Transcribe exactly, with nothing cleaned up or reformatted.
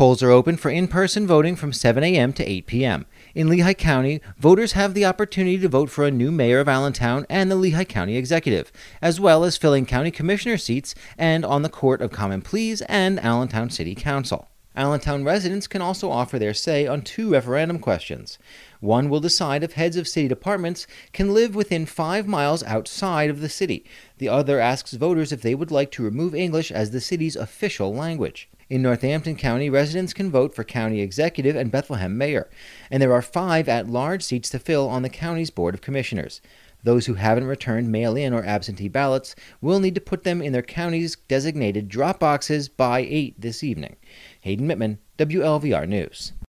Polls are open for in-person voting from seven a m to eight p m In Lehigh County, voters have the opportunity to vote for a new mayor of Allentown and the Lehigh County Executive, as well as filling county commissioner seats and on the Court of Common Pleas and Allentown City Council. Allentown residents can also offer their say on two referendum questions. One will decide if heads of city departments can live within five miles outside of the city. The other asks voters if they would like to remove English as the city's official language. In Northampton County, residents can vote for county executive and Bethlehem mayor, and there are five at-large seats to fill on the county's Board of Commissioners. Those who haven't returned mail-in or absentee ballots will need to put them in their county's designated drop boxes by eight this evening. Hayden Mittman, W L V R News.